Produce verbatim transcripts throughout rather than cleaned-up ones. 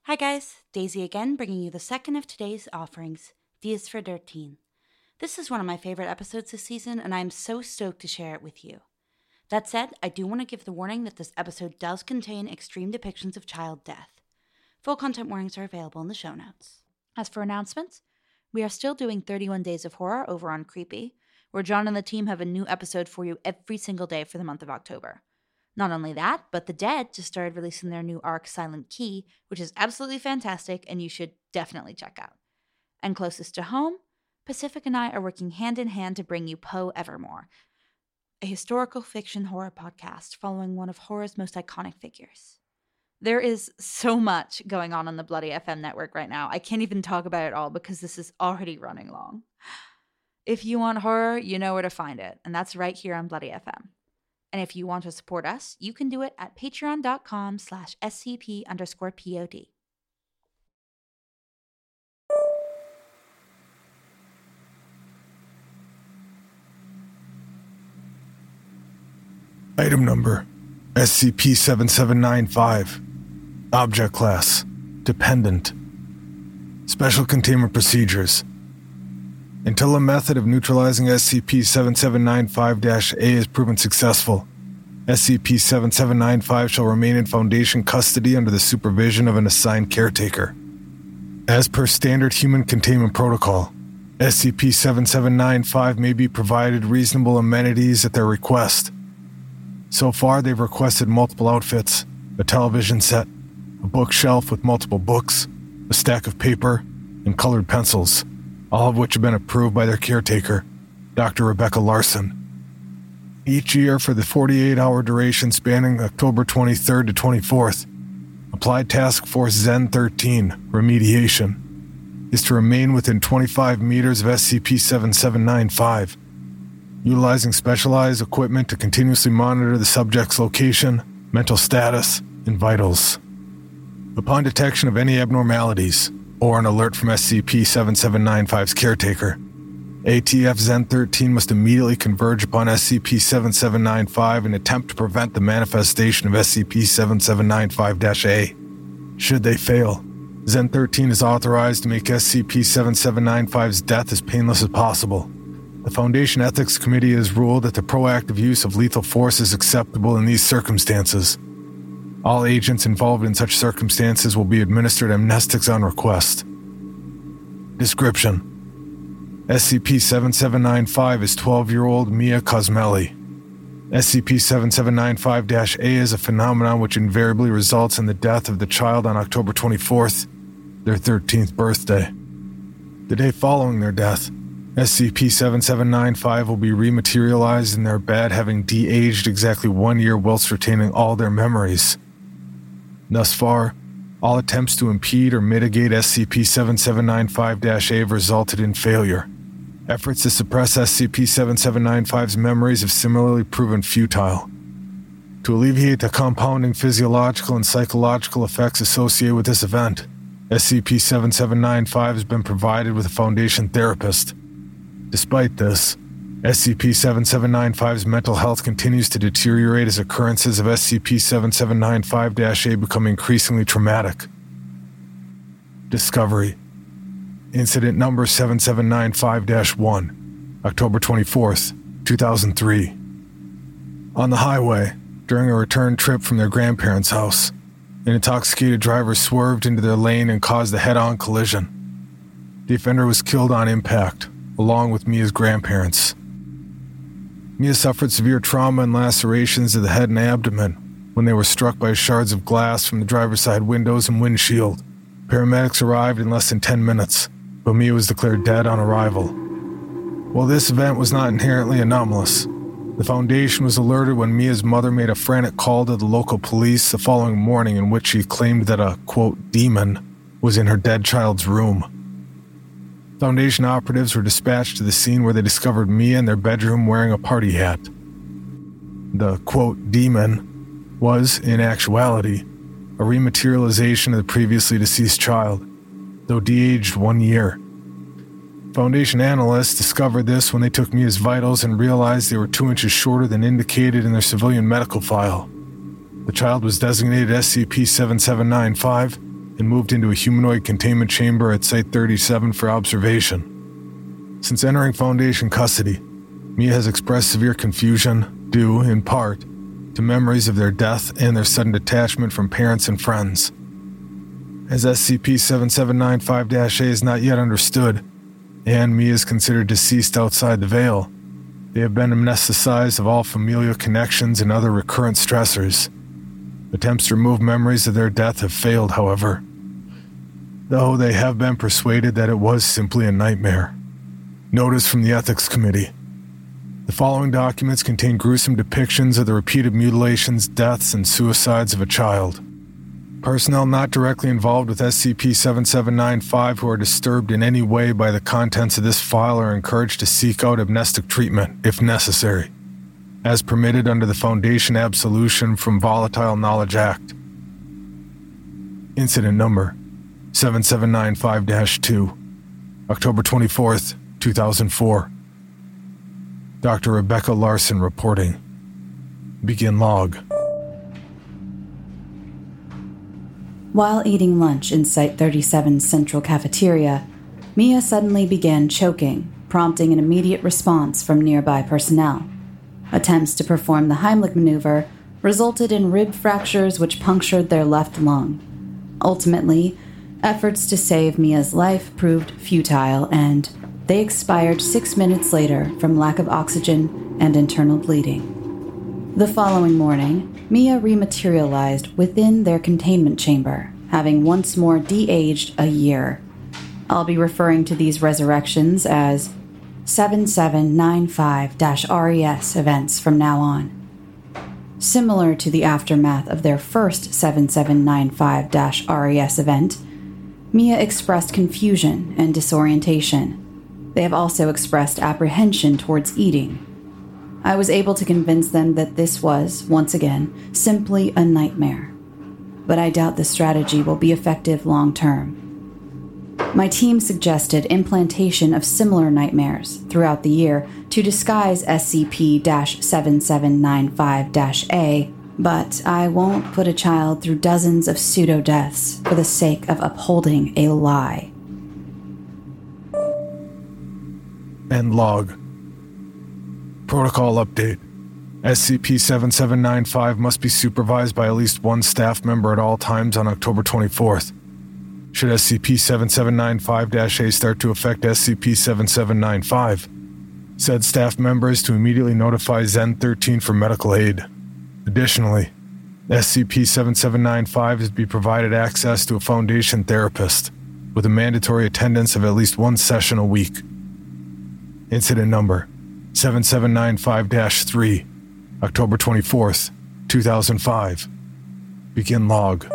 Hi guys, Daisy again, bringing you the second of today's offerings, Dias for thirteen. This is one of my favorite episodes this season, and I am so stoked to share it with you. That said, I do want to give the warning that this episode does contain extreme depictions of child death. Full content warnings are available in the show notes. As for announcements, we are still doing thirty-one Days of Horror over on Creepy, where John and the team have a new episode for you every single day for the month of October. Not only that, but The Dead just started releasing their new arc, Silent Key, which is absolutely fantastic and you should definitely check out. And closest to home, Pacific and I are working hand in hand to bring you Poe Evermore, a historical fiction horror podcast following one of horror's most iconic figures. There is so much going on on the Bloody F M network right now. I can't even talk about it all because this is already running long. If you want horror, you know where to find it, and that's right here on Bloody F M. And if you want to support us, you can do it at patreon.com slash scp underscore pod. Item number S C P seven seven nine five. Object class Dependent. Special containment procedures. Until a method of neutralizing S C P seven seven nine five A is proven successful, S C P seven seven nine five shall remain in Foundation custody under the supervision of an assigned caretaker. As per standard human containment protocol, S C P seven seven nine five may be provided reasonable amenities at their request. So far, they've requested multiple outfits, a television set, a bookshelf with multiple books, a stack of paper, and colored pencils, all of which have been approved by their caretaker, Doctor Rebecca Larson. Each year for the forty-eight hour duration spanning October twenty-third to twenty-fourth, Applied Task Force Zen thirteen, Remediation, is to remain within twenty-five meters of S C P seven seven nine five, utilizing specialized equipment to continuously monitor the subject's location, mental status, and vitals. Upon detection of any abnormalities, or an alert from S C P seven seven nine five's caretaker, A T F Zen thirteen must immediately converge upon S C P seven seven nine five and attempt to prevent the manifestation of S C P seven seven nine five A. Should they fail, Zen thirteen is authorized to make S C P seven seven nine five's death as painless as possible. The Foundation Ethics Committee has ruled that the proactive use of lethal force is acceptable in these circumstances. All agents involved in such circumstances will be administered amnestics on request. Description: S C P seven seven nine five is twelve-year-old Mia Cosmelli. S C P seven seven nine five A is a phenomenon which invariably results in the death of the child on October twenty-fourth, their thirteenth birthday. The day following their death, S C P seven seven nine five will be rematerialized in their bed, having de-aged exactly one year whilst retaining all their memories. Thus far, all attempts to impede or mitigate S C P seven seven nine five A have resulted in failure. Efforts to suppress S C P seven seven nine five's memories have similarly proven futile. To alleviate the compounding physiological and psychological effects associated with this event, S C P seven seven nine five has been provided with a Foundation therapist. Despite this, S C P seven seven nine five's mental health continues to deteriorate as occurrences of S C P seven seven nine five A become increasingly traumatic. Discovery: Incident number seven seven nine five dash one, October twenty-fourth, two thousand three. On the highway, during a return trip from their grandparents' house, an intoxicated driver swerved into their lane and caused a head-on collision. The offender was killed on impact, along with Mia's grandparents. Mia suffered severe trauma and lacerations to the head and abdomen when they were struck by shards of glass from the driver's side windows and windshield. Paramedics arrived in less than ten minutes, but Mia was declared dead on arrival. While this event was not inherently anomalous, the Foundation was alerted when Mia's mother made a frantic call to the local police the following morning in which she claimed that a, quote, demon was in her dead child's room. Foundation operatives were dispatched to the scene where they discovered Mia in their bedroom wearing a party hat. The, quote, demon was, in actuality, a rematerialization of the previously deceased child, though de-aged one year. Foundation analysts discovered this when they took Mia's vitals and realized they were two inches shorter than indicated in their civilian medical file. The child was designated S C P seven seven nine five and moved into a humanoid containment chamber at Site thirty-seven for observation. Since entering Foundation custody, Mia has expressed severe confusion, due, in part, to memories of their death and their sudden detachment from parents and friends. As S C P seven seven nine five A is not yet understood, and Mia is considered deceased outside the Veil, they have been amnesticized of all familial connections and other recurrent stressors. Attempts to remove memories of their death have failed, however, though they have been persuaded that it was simply a nightmare. Notice from the Ethics Committee. The following documents contain gruesome depictions of the repeated mutilations, deaths, and suicides of a child. Personnel not directly involved with S C P seven seven nine five who are disturbed in any way by the contents of this file are encouraged to seek out amnestic treatment, if necessary, as permitted under the Foundation Absolution from Volatile Knowledge Act. Incident number seven seven nine five dash two, October twenty-fourth, two thousand four. Doctor Rebecca Larson reporting. Begin log. While eating lunch in Site thirty-seven's central cafeteria, Mia suddenly began choking, prompting an immediate response from nearby personnel. Attempts to perform the Heimlich maneuver resulted in rib fractures which punctured their left lung. Ultimately, efforts to save Mia's life proved futile, and they expired six minutes later from lack of oxygen and internal bleeding. The following morning, Mia rematerialized within their containment chamber, having once more de-aged a year. I'll be referring to these resurrections as seven seven nine five R E S events from now on. Similar to the aftermath of their first seven seven nine five R E S event, Mia expressed confusion and disorientation. They have also expressed apprehension towards eating. I was able to convince them that this was, once again, simply a nightmare. But I doubt the strategy will be effective long term. My team suggested implantation of similar nightmares throughout the year to disguise S C P seven seven nine five A, but I won't put a child through dozens of pseudo-deaths for the sake of upholding a lie. End log. Protocol update. S C P seven seven nine five must be supervised by at least one staff member at all times on October twenty-fourth. Should S C P seven seven nine five A start to affect S C P seven seven nine five, said staff members to immediately notify Zen thirteen for medical aid. Additionally, S C P seven seven nine five is to be provided access to a Foundation therapist, with a mandatory attendance of at least one session a week. Incident number seven seven nine five dash three, October twenty-fourth, two thousand five. Begin log.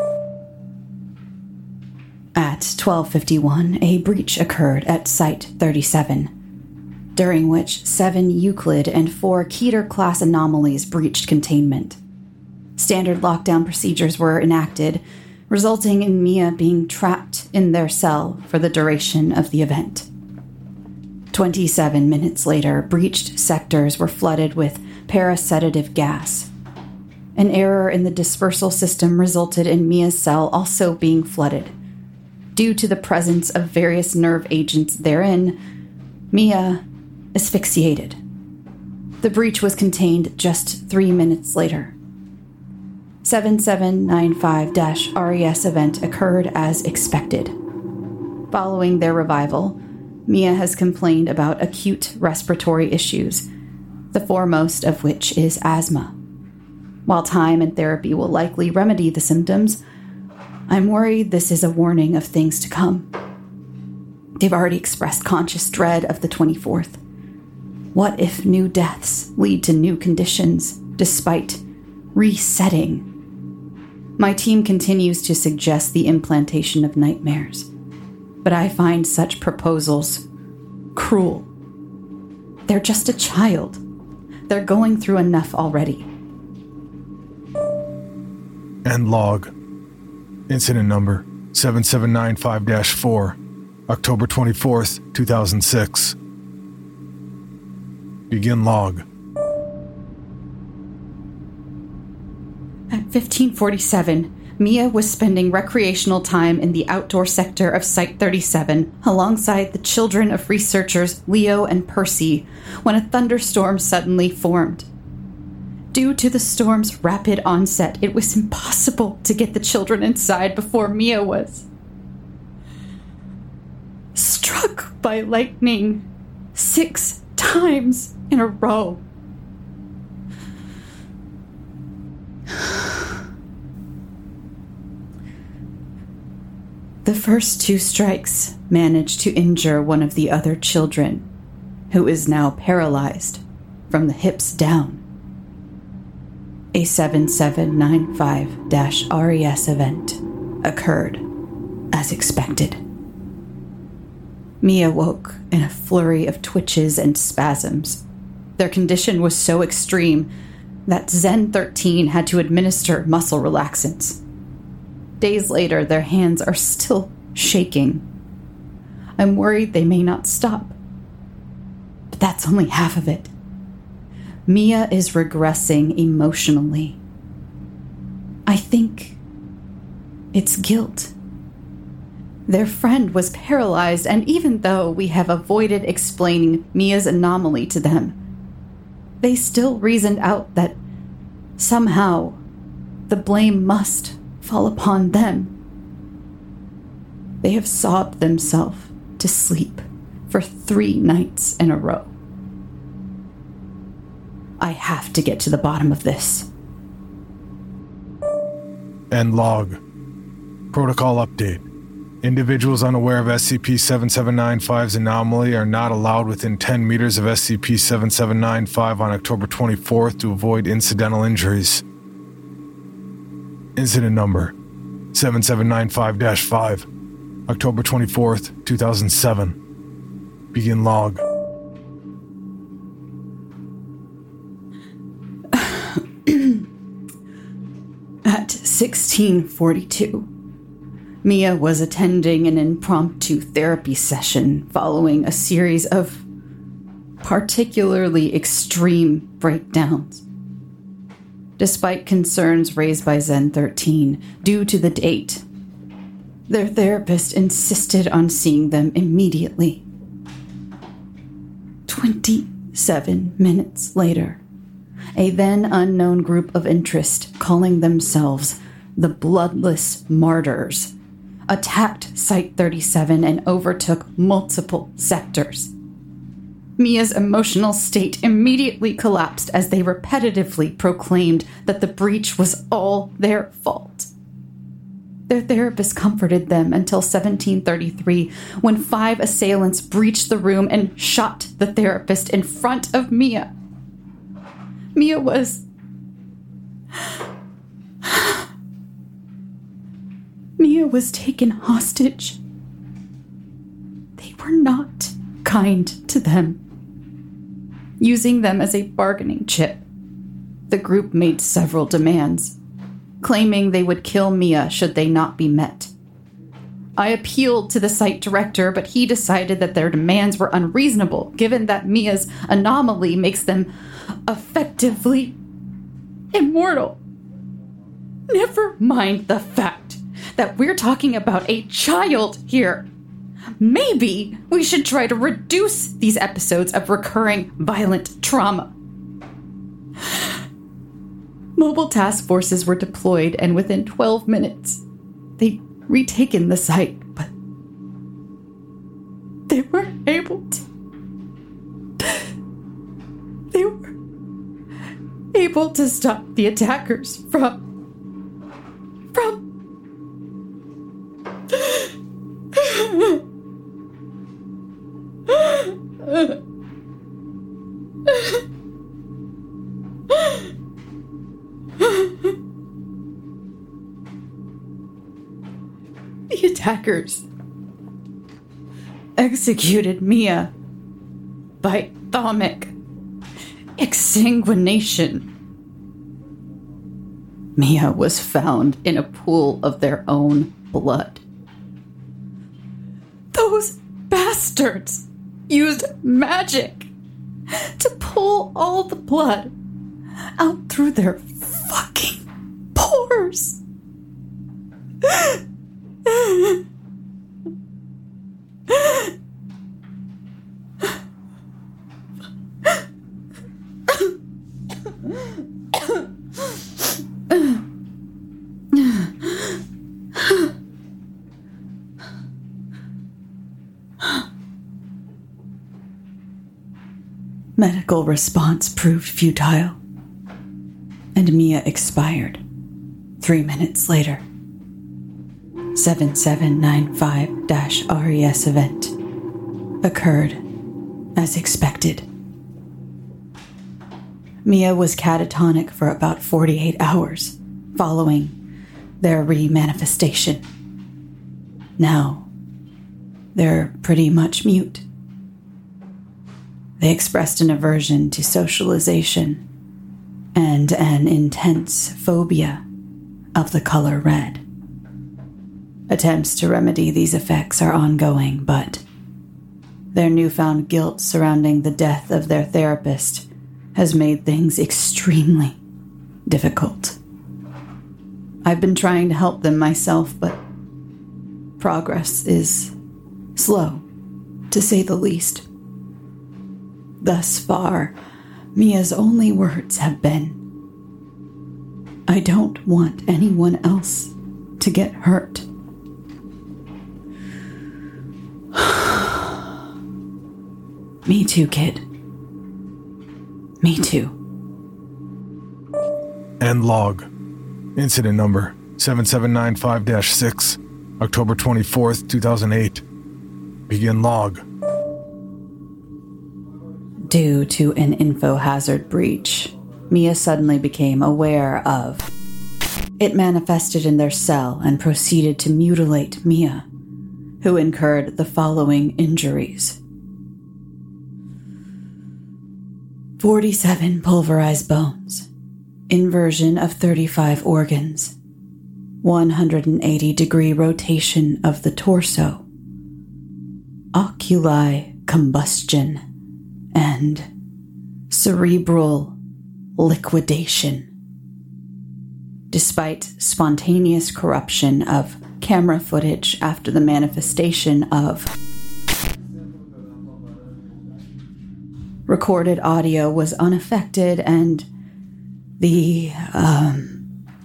At twelve fifty-one, a breach occurred at Site thirty-seven, during which seven Euclid and four Keter-class anomalies breached containment. Standard lockdown procedures were enacted, resulting in Mia being trapped in their cell for the duration of the event. twenty-seven minutes later, breached sectors were flooded with parasedative gas. An error in the dispersal system resulted in Mia's cell also being flooded. Due to the presence of various nerve agents therein, Mia asphyxiated. The breach was contained just three minutes later. seven seven nine five R E S event occurred as expected. Following their revival, Mia has complained about acute respiratory issues, the foremost of which is asthma. While time and therapy will likely remedy the symptoms, I'm worried this is a warning of things to come. They've already expressed conscious dread of the twenty-fourth. What if new deaths lead to new conditions, despite resetting? My team continues to suggest the implantation of nightmares, but I find such proposals cruel. They're just a child. They're going through enough already. End log. Incident number seven seven nine five dash four, October twenty-fourth, two thousand six. Begin log. At fifteen forty-seven, Mia was spending recreational time in the outdoor sector of Site thirty-seven alongside the children of researchers Leo and Percy when a thunderstorm suddenly formed. Due to the storm's rapid onset, it was impossible to get the children inside before Mia was struck by lightning six times in a row. The first two strikes managed to injure one of the other children, who is now paralyzed from the hips down. A seven seven nine five R E S event occurred as expected. Mia woke in a flurry of twitches and spasms. Their condition was so extreme that Zen thirteen had to administer muscle relaxants. Days later, their hands are still shaking. I'm worried they may not stop. But that's only half of it. Mia is regressing emotionally. I think it's guilt. Their friend was paralyzed, and even though we have avoided explaining Mia's anomaly to them, they still reasoned out that somehow the blame must fall upon them. They have sobbed themselves to sleep for three nights in a row. I have to get to the bottom of this. End log. Protocol update. Individuals unaware of S C P seven seven nine five's anomaly are not allowed within ten meters of S C P seven seven nine five on October twenty-fourth to avoid incidental injuries. Incident number seven seven nine five dash five, October twenty-fourth, two thousand seven. Begin log. At sixteen forty-two, Mia was attending an impromptu therapy session following a series of particularly extreme breakdowns. Despite concerns raised by Zen thirteen due to the date, their therapist insisted on seeing them immediately. Twenty-seven minutes later, a then unknown group of interest calling themselves the Bloodless Martyrs attacked Site thirty-seven and overtook multiple sectors. Mia's emotional state immediately collapsed as they repetitively proclaimed that the breach was all their fault. Their therapist comforted them until seventeen thirty-three, when five assailants breached the room and shot the therapist in front of Mia. Mia was... Mia was taken hostage. They were not kind to them. Using them as a bargaining chip, the group made several demands, claiming they would kill Mia should they not be met. I appealed to the site director, but he decided that their demands were unreasonable, given that Mia's anomaly makes them effectively immortal. Never mind the fact that we're talking about a child here. Maybe we should try to reduce these episodes of recurring violent trauma. Mobile task forces were deployed, and within twelve minutes, they'd retaken the site, but they weren't able to. They were able to stop the attackers from... from... The attackers executed Mia by thermic exsanguination. Mia was found in a pool of their own blood. Those bastards used magic to pull all the blood out through their fucking pores. medical response proved futile, and Mia expired three minutes later. seven seven nine five R E S event occurred as expected. Mia was catatonic for about forty-eight hours following their remanifestation. Now, they're pretty much mute. They expressed an aversion to socialization and an intense phobia of the color red. Attempts to remedy these effects are ongoing, but their newfound guilt surrounding the death of their therapist has made things extremely difficult. I've been trying to help them myself, but progress is slow, to say the least. Thus far, Mia's only words have been, "I don't want anyone else to get hurt." Me too, kid. Me too. End log. Incident number seven seven nine five dash six, October twenty-fourth, two thousand eight. Begin log. Due to an info hazard breach, Mia suddenly became aware of. It manifested in their cell and proceeded to mutilate Mia, who incurred the following injuries. forty-seven pulverized bones, inversion of thirty-five organs, one hundred eighty degree rotation of the torso, oculi combustion, and cerebral liquidation. Despite spontaneous corruption of camera footage after the manifestation of recorded audio was unaffected, and the, um,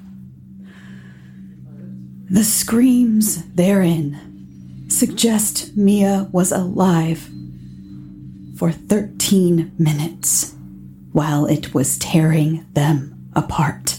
the screams therein suggest Mia was alive for thirteen minutes while it was tearing them apart.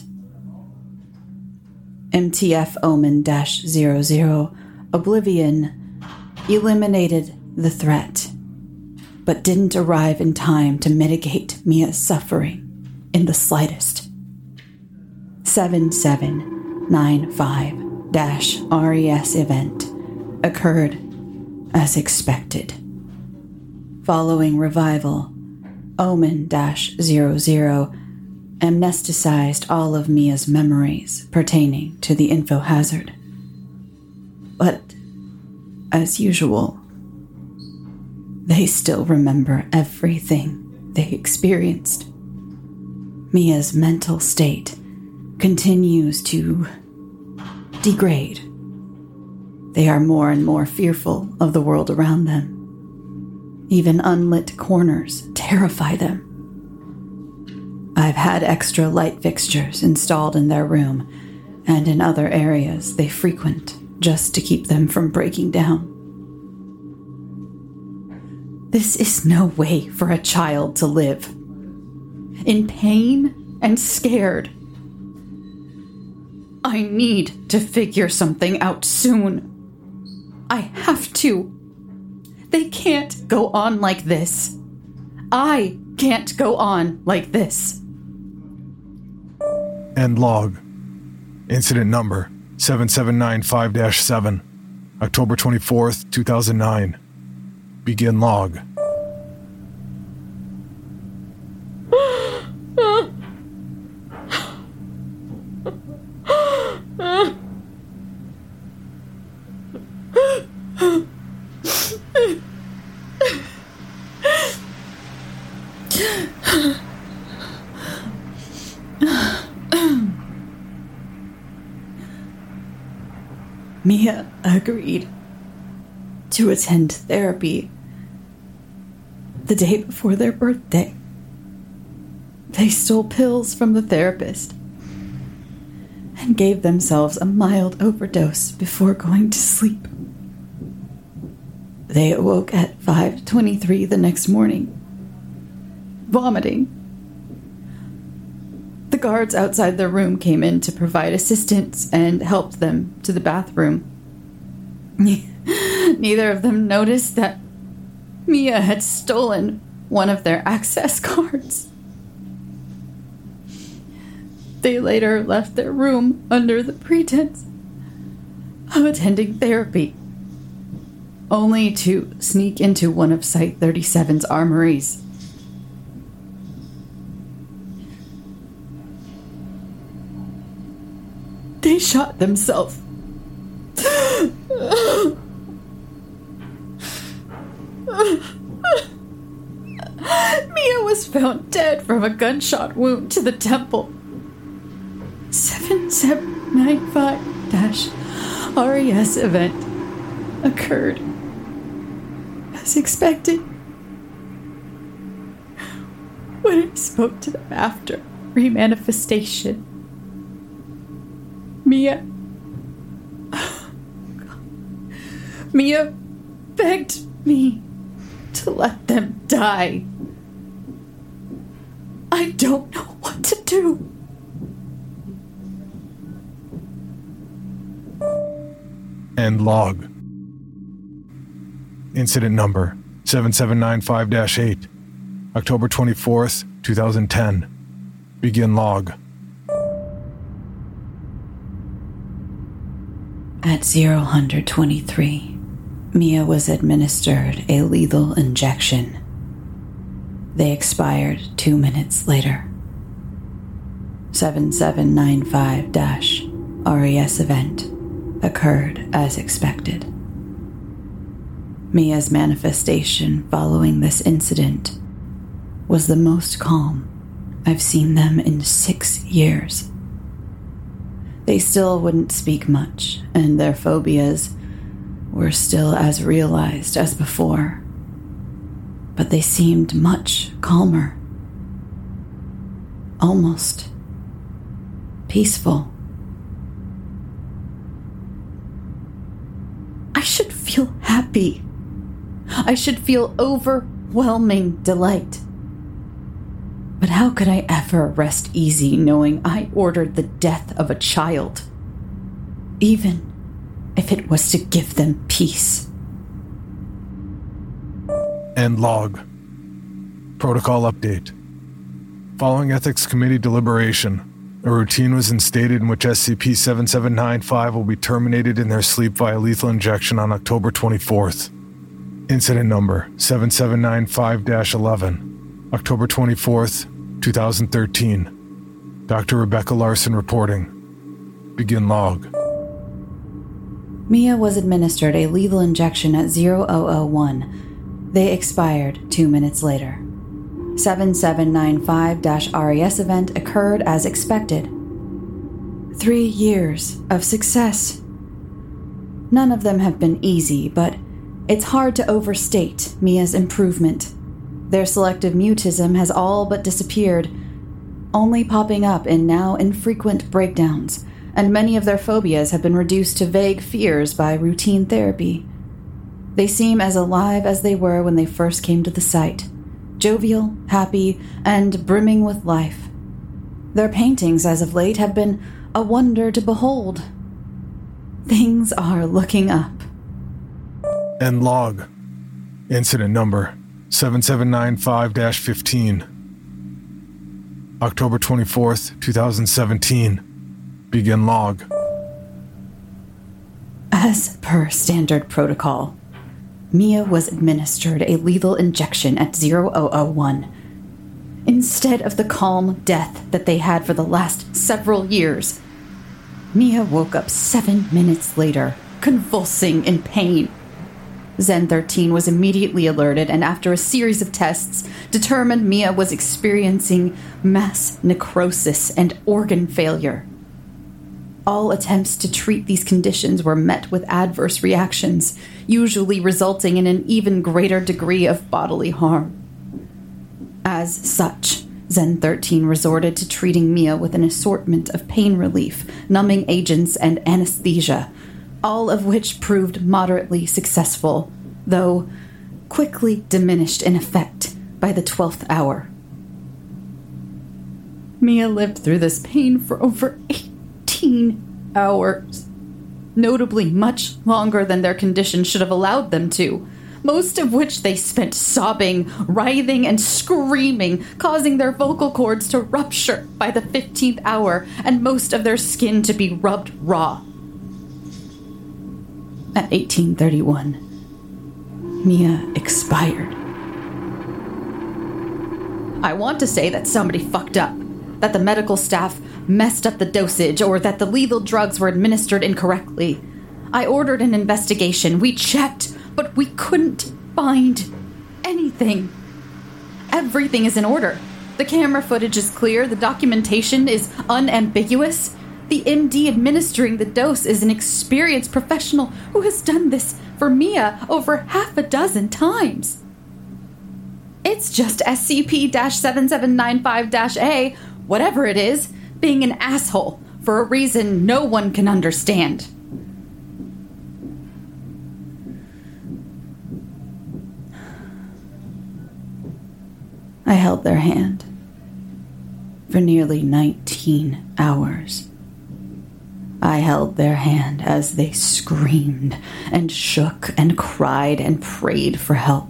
M T F Omen zero zero Oblivion eliminated the threat, but didn't arrive in time to mitigate Mia's suffering in the slightest. seven seven nine five R E S event occurred as expected. Following revival, Omen zero zero amnesticized all of Mia's memories pertaining to the info hazard. But, as usual, they still remember everything they experienced. Mia's mental state continues to degrade. They are more and more fearful of the world around them. Even unlit corners terrify them. I've had extra light fixtures installed in their room and in other areas they frequent just to keep them from breaking down. This is no way for a child to live. In pain and scared. I need to figure something out soon. I have to. They can't go on like this. I can't go on like this. End log. Incident number seven seven nine five dash seven, October twenty-fourth, two thousand nine. Begin log. Mia agreed to attend therapy the day before their birthday. They stole pills from the therapist and gave themselves a mild overdose before going to sleep. They awoke at five twenty-three the next morning vomiting. The guards outside their room came in to provide assistance and helped them to the bathroom. Neither of them noticed that Mia had stolen one of their access cards. They later left their room under the pretense of attending therapy, only to sneak into one of Site thirty-seven's armories. They shot themselves. Mia was found dead from a gunshot wound to the temple. seven seven nine five R E S event occurred as expected. When I spoke to them after remanifestation, Mia Mia begged me to let them die. I don't know what to do. End log. Incident number seven seven nine five dash eight, October twenty-fourth, twenty ten. Begin log. At zero one twenty-three, Mia was administered a lethal injection. They expired two minutes later. seven seven nine five R E S event occurred as expected. Mia's manifestation following this incident was the most calm I've seen them in six years. They still wouldn't speak much, and their phobias were still as realized as before. But they seemed much calmer. Almost peaceful. I should feel happy. I should feel overwhelming delight. But how could I ever rest easy knowing I ordered the death of a child, even if it was to give them peace? End log. Protocol update. Following Ethics Committee deliberation, a routine was instated in which S C P seven seven nine five will be terminated in their sleep via lethal injection on October twenty-fourth. Incident number seven seven nine five dash eleven, October twenty-fourth, twenty thirteen. Doctor Rebecca Larson reporting. Begin log. Mia was administered a lethal injection at zero zero zero one. They expired two minutes later. seven seven nine five R E S event occurred as expected. Three years of success. None of them have been easy, but it's hard to overstate Mia's improvement. Their selective mutism has all but disappeared, only popping up in now infrequent breakdowns, and many of their phobias have been reduced to vague fears by routine therapy. They seem as alive as they were when they first came to the site. Jovial, happy, and brimming with life. Their paintings as of late have been a wonder to behold. Things are looking up. End log. Incident number seven seven nine five dash fifteen. October twenty-fourth, twenty seventeen. Begin log. As per standard protocol, Mia was administered a lethal injection at zero zero zero one. Instead of the calm death that they had for the last several years, Mia woke up seven minutes later, convulsing in pain. Zen thirteen was immediately alerted, and after a series of tests, determined Mia was experiencing mass necrosis and organ failure. All attempts to treat these conditions were met with adverse reactions, usually resulting in an even greater degree of bodily harm. As such, Zen thirteen resorted to treating Mia with an assortment of pain relief, numbing agents, and anesthesia, all of which proved moderately successful, though quickly diminished in effect by the twelfth hour. Mia lived through this pain for over eighteen hours, notably much longer than their condition should have allowed them to, most of which they spent sobbing, writhing, and screaming, causing their vocal cords to rupture by the fifteenth hour and most of their skin to be rubbed raw. At eighteen thirty-one, Mia expired. I want to say that somebody fucked up, that the medical staff messed up the dosage, or that the lethal drugs were administered incorrectly. I ordered an investigation. We checked, but we couldn't find anything. Everything is in order. The camera footage is clear. The documentation is unambiguous. The M D administering the dose is an experienced professional who has done this for Mia over half a dozen times. It's just S C P seven seven nine five A, whatever it is, being an asshole for a reason no one can understand. I held their hand for nearly nineteen hours. I held their hand as they screamed and shook and cried and prayed for help.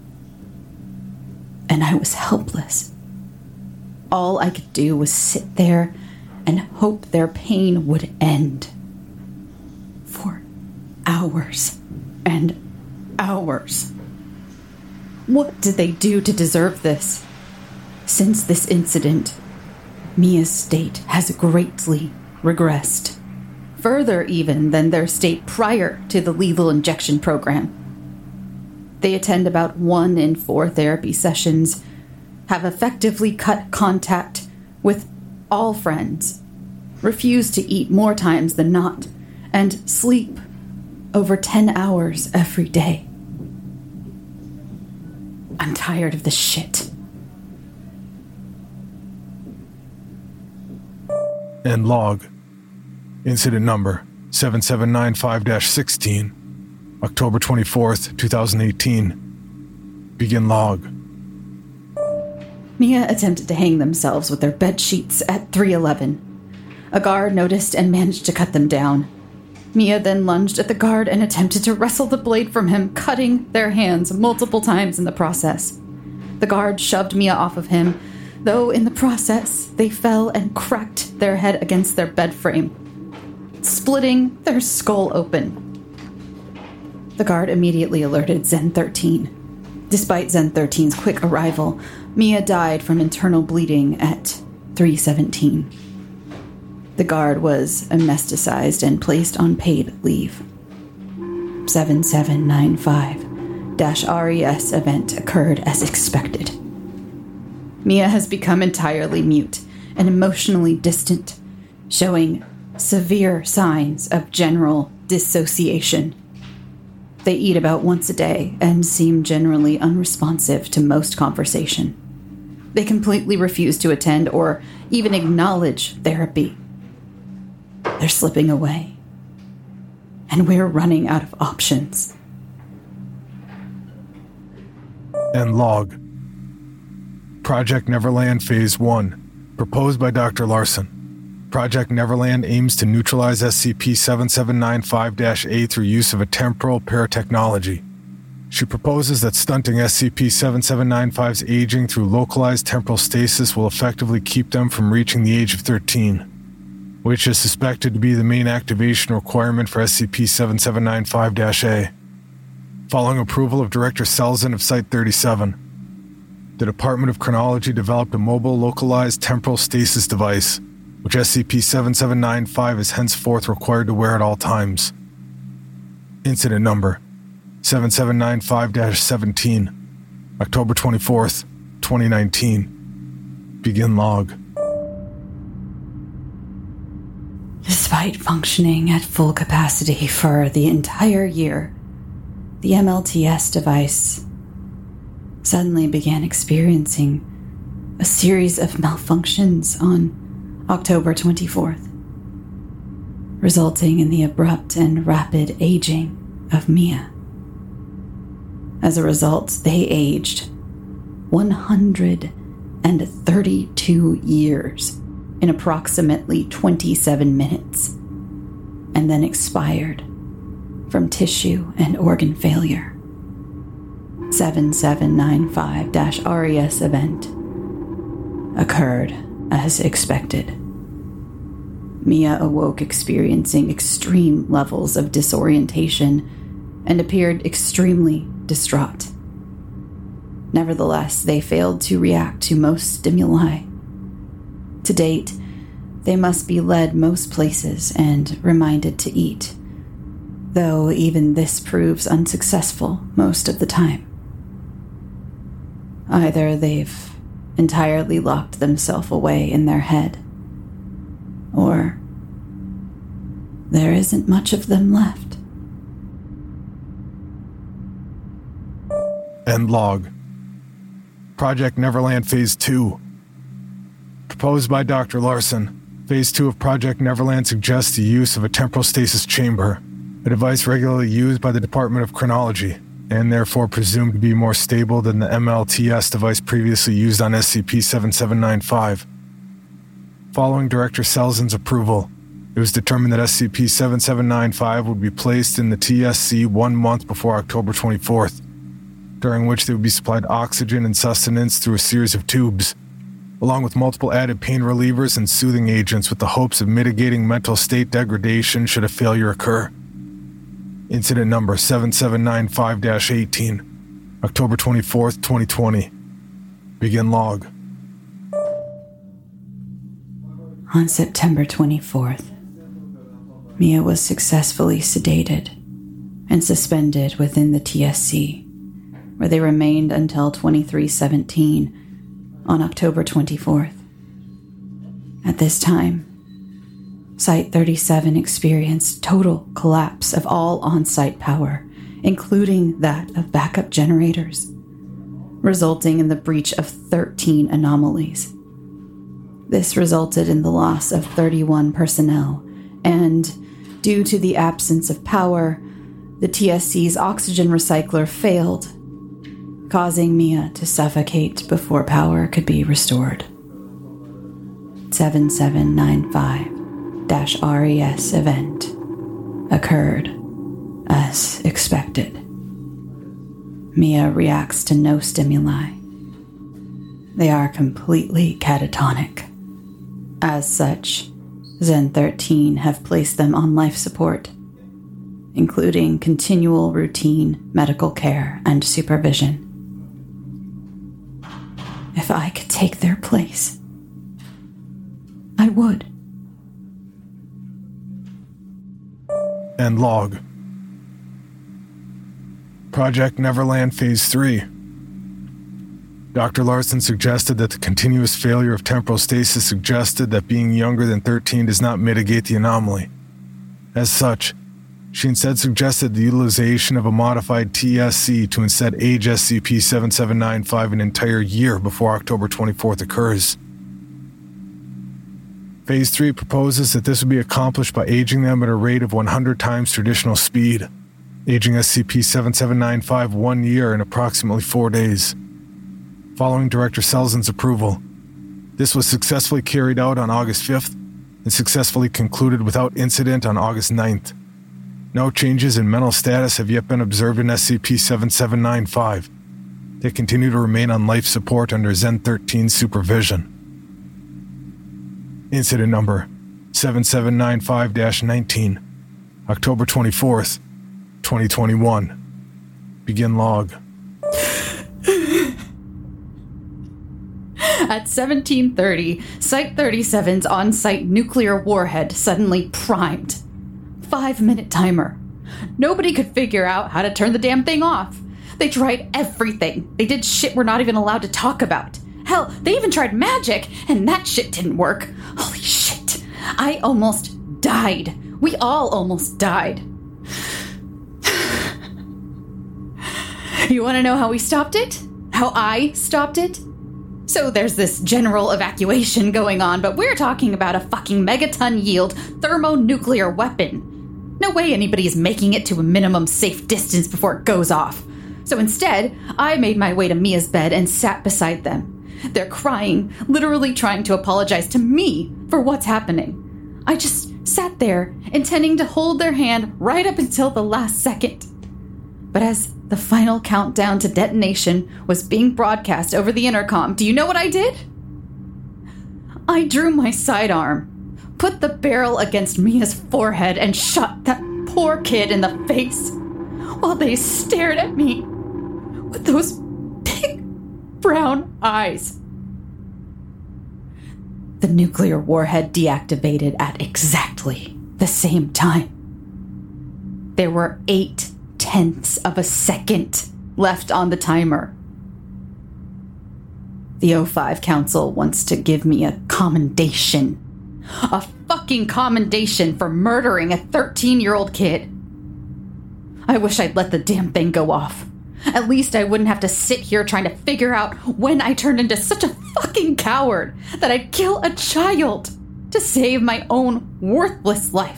And I was helpless. All I could do was sit there and hope their pain would end. For hours and hours. What did they do to deserve this? Since this incident, Mia's state has greatly regressed. Further even than their state prior to the lethal injection program. They attend about one in four therapy sessions, have effectively cut contact with all friends, refuse to eat more times than not, and sleep over ten hours every day. I'm tired of this shit. End log. Incident number seven seven nine five dash sixteen, October twenty-fourth, twenty eighteen. Begin log. Mia attempted to hang themselves with their bed sheets at three eleven. A guard noticed and managed to cut them down. Mia then lunged at the guard and attempted to wrestle the blade from him, cutting their hands multiple times in the process. The guard shoved Mia off of him, though in the process, they fell and cracked their head against their bed frame, splitting their skull open. The guard immediately alerted Zen thirteen. Despite Zen thirteen's quick arrival, Mia died from internal bleeding at three seventeen. The guard was amnesticized and placed on paid leave. seven seven nine five R E S event occurred as expected. Mia has become entirely mute and emotionally distant, showing severe signs of general dissociation. They eat about once a day and seem generally unresponsive to most conversation. They completely refuse to attend or even acknowledge therapy. They're slipping away, and we're running out of options. End log. Project Neverland Phase one, proposed by Doctor Larson. Project Neverland aims to neutralize S C P seven seven nine five A through use of a temporal paratechnology. She proposes that stunting S C P seven seven nine five's aging through localized temporal stasis will effectively keep them from reaching the age of thirteen, which is suspected to be the main activation requirement for S C P seven seven nine five A. Following approval of Director Selzen of Site thirty-seven, the Department of Chronology developed a mobile localized temporal stasis device, which S C P seven seven nine five is henceforth required to wear at all times. Incident number seven seven nine five dash seventeen, October twenty-fourth, twenty nineteen. Begin log. Despite functioning at full capacity for the entire year, the M L T S device suddenly began experiencing a series of malfunctions on October twenty-fourth, resulting in the abrupt and rapid aging of Mia. As a result, they aged one hundred thirty-two years in approximately twenty-seven minutes, and then expired from tissue and organ failure. seven seven nine five R E S event occurred as expected. Mia awoke experiencing extreme levels of disorientation and appeared extremely distraught. Nevertheless, they failed to react to most stimuli. To date, they must be led most places and reminded to eat, though even this proves unsuccessful most of the time. Either they've entirely locked themselves away in their head, or there isn't much of them left. End log. Project Neverland Phase two. Proposed by Doctor Larson, Phase two of Project Neverland suggests the use of a temporal stasis chamber, a device regularly used by the Department of Chronology, and therefore presumed to be more stable than the M L T S device previously used on S C P seven seven nine five. Following Director Selzen's approval, it was determined that S C P seven seven nine five would be placed in the T S C one month before October twenty-fourth, during which they would be supplied oxygen and sustenance through a series of tubes, along with multiple added pain relievers and soothing agents with the hopes of mitigating mental state degradation should a failure occur. Incident number seven seven nine five dash eighteen, October twenty-fourth, twenty twenty. Begin log. On September twenty-fourth, Mia was successfully sedated and suspended within the T S C, where they remained until twenty-three seventeen on October twenty-fourth. At this time, Site thirty-seven experienced total collapse of all on-site power, including that of backup generators, resulting in the breach of thirteen anomalies. This resulted in the loss of thirty-one personnel, and due to the absence of power, the T S C's oxygen recycler failed, causing Mia to suffocate before power could be restored. seven seven nine five R E S event occurred as expected. Mia reacts to no stimuli. They are completely catatonic. As such, Zen thirteen have placed them on life support, including continual routine medical care and supervision. If I could take their place, I would. End log. Project Neverland Phase three. Doctor Larson suggested that the continuous failure of temporal stasis suggested that being younger than thirteen does not mitigate the anomaly. As such, she instead suggested the utilization of a modified T S C to instead age S C P seven seven nine five an entire year before October twenty-fourth occurs. Phase three proposes that this would be accomplished by aging them at a rate of one hundred times traditional speed, aging S C P seven seven nine five one year in approximately four days. Following Director Selzen's approval, this was successfully carried out on August fifth and successfully concluded without incident on August ninth. No changes in mental status have yet been observed in S C P seven seven nine five. They continue to remain on life support under Zen thirteen supervision. Incident number seven seven nine five dash nineteen, October twenty-fourth, twenty twenty-one. Begin log. At seventeen thirty, Site thirty-seven's on-site nuclear warhead suddenly primed. Five-minute timer. Nobody could figure out how to turn the damn thing off. They tried everything. They did shit we're not even allowed to talk about. Hell, they even tried magic, and that shit didn't work. Holy shit. I almost died. We all almost died. You want to know how we stopped it? How I stopped it? So there's this general evacuation going on, but we're talking about a fucking megaton yield thermonuclear weapon. No way anybody's making it to a minimum safe distance before it goes off. So instead, I made my way to Mia's bed and sat beside them. They're crying, literally trying to apologize to me for what's happening. I just sat there, intending to hold their hand right up until the last second. But as the final countdown to detonation was being broadcast over the intercom, do you know what I did? I drew my sidearm, put the barrel against Mia's forehead, and shot that poor kid in the face while they stared at me with those big brown eyes. The nuclear warhead deactivated at exactly the same time. There were eight tenths of a second left on the timer. The O five Council wants to give me a commendation. A fucking commendation for murdering a thirteen-year-old kid. I wish I'd let the damn thing go off. At least I wouldn't have to sit here trying to figure out when I turned into such a fucking coward that I'd kill a child to save my own worthless life.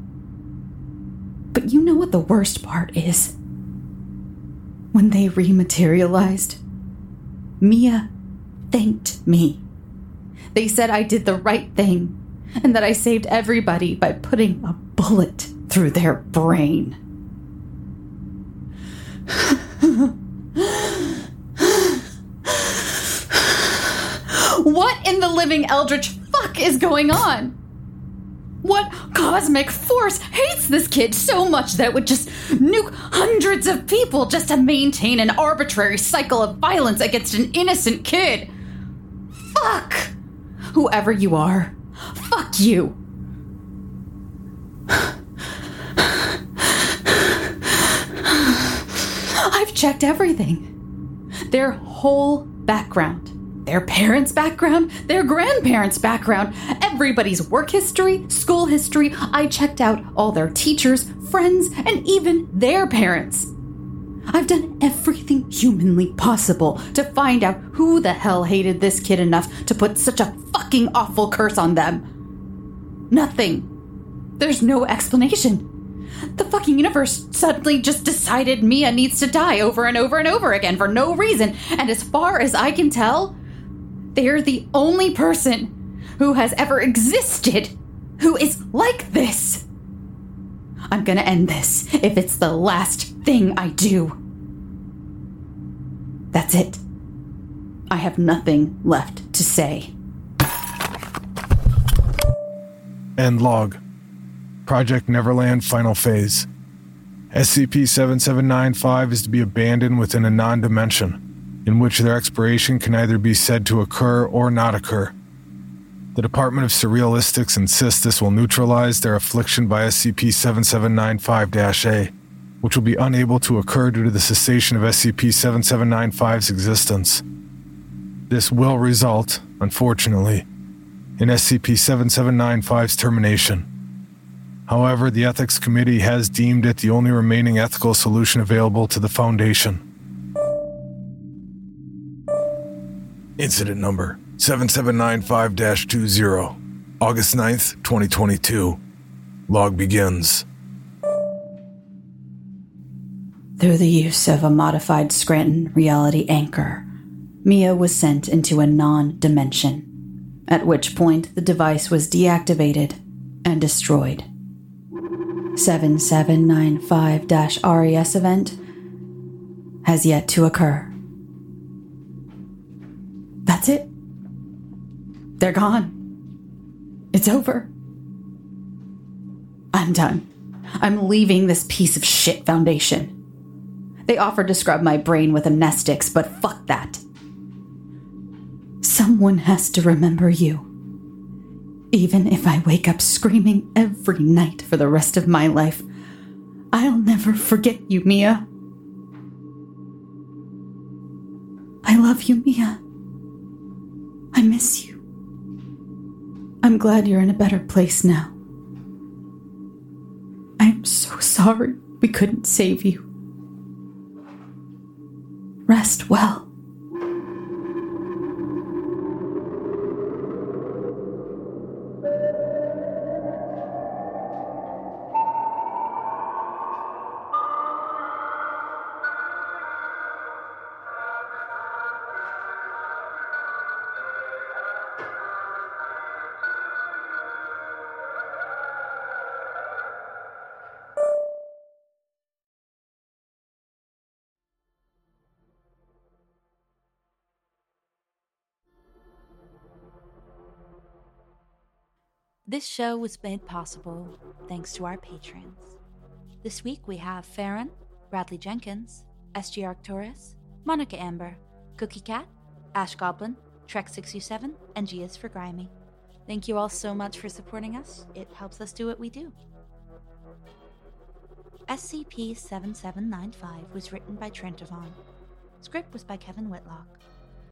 But you know what the worst part is? When they rematerialized, Mia thanked me. They said I did the right thing and that I saved everybody by putting a bullet through their brain. What in the living eldritch fuck is going on? What cosmic force hates this kid so much that it would just nuke hundreds of people just to maintain an arbitrary cycle of violence against an innocent kid? Fuck! Whoever you are, fuck you! I've checked everything. Their whole background. Their parents' background, their grandparents' background, everybody's work history, school history. I checked out all their teachers, friends, and even their parents. I've done everything humanly possible to find out who the hell hated this kid enough to put such a fucking awful curse on them. Nothing. There's no explanation. The fucking universe suddenly just decided Mia needs to die over and over and over again for no reason, and as far as I can tell, they're the only person who has ever existed who is like this. I'm gonna end this if it's the last thing I do. That's it. I have nothing left to say. End log. Project Neverland final phase. S C P seventy-seven ninety-five is to be abandoned within a non-dimension, in which their expiration can either be said to occur or not occur. The Department of Surrealistics insists this will neutralize their affliction by S C P seventy-seven ninety-five A, which will be unable to occur due to the cessation of S C P seventy-seven ninety-five's existence. This will result, unfortunately, in S C P seventy-seven ninety-five's termination. However, the Ethics Committee has deemed it the only remaining ethical solution available to the Foundation. Incident number seventy-seven ninety-five dash twenty, August ninth, twenty twenty-two. Log begins. Through the use of a modified Scranton reality anchor, Mia was sent into a non-dimension, at which point the device was deactivated and destroyed. seventy-seven ninety-five dash R E S event has yet to occur. That's it. They're gone. It's over. I'm done. I'm leaving this piece of shit foundation. They offered to scrub my brain with amnestics, but fuck that. Someone has to remember you. Even if I wake up screaming every night for the rest of my life, I'll never forget you, Mia. I love you, Mia. I miss you. I'm glad you're in a better place now. I'm so sorry we couldn't save you. Rest well. This show was made possible thanks to our patrons. This week we have Farron, Bradley Jenkins, S G Arcturus, Monica Amber, Cookie Cat, Ash Goblin, Trek sixty-seven, and G is for Grimy. Thank you all so much for supporting us. It helps us do what we do. S C P seven seven nine five was written by Trent Avon. Script was by Kevin Whitlock.